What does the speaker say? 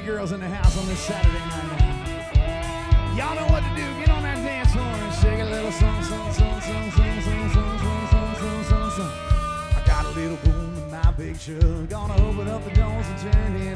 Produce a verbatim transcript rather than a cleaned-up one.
girls in the house on this Saturday night now. Y'all know what to do. Get on that dance floor and shake a little song, song, song, song, song, song, song, song, song, song, song, song. I got a little boom in my big truck. Gonna open up the doors and turn it